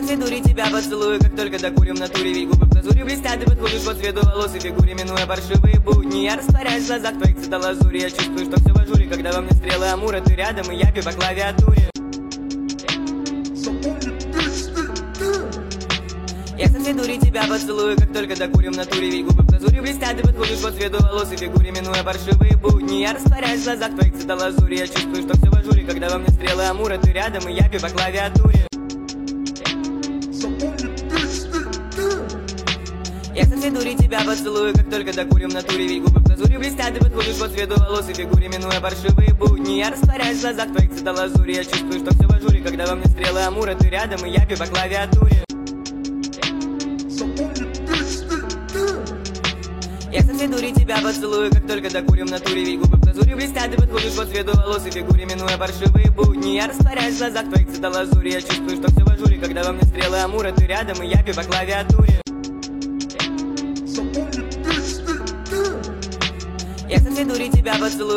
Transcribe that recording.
всей дури тебя поцелую, как только докурим в натуре. Ведь губы в глазури блестят, ты подходишь по цвету волос и фигуре, минуя паршивые будни. Я растворяюсь в глазах твоих цветолазури. Я чувствую, что все в ажуре, когда во мне стрелы амура. Ты рядом, и я бью по клавиатуре. Я со всей дури тебя поцелую, как только докурим в натуре. Ведь губы в глазури блестят, ты подходишь по цвету волос и фигуре, минуя паршивые будни. Я растворяюсь в глазах твоих цветолазури. Я чувствую, что все в ажуре, когда во мне стрелы амура. Ты рядом, и я бью по клавиатуре. Я со всей дури тебя поцелую, как только докурим в натуре. Ведь губы в глазури блестят, ты подходишь по цвету волос и фигуре, минуя паршивые будни. Я растворяюсь в глазах твоих цветолазури. Я чувствую, что все в ажуре, когда во мне стрелы амура. Ты рядом, и я бью по клавиатуре. Я со всей дури тебя поцелую, как только докурим в натуре. Ведь губы в глазури блестят, ты подходишь по цвету волос и фигуре, минуя паршивые будни. Я растворяюсь в глазах твоих цветолазури. Я чувствую, что все в ажуре, когда во мне стрелы амура. Ты рядом, и я бью по клавиатуре. Я со всей дури тебя поцелую.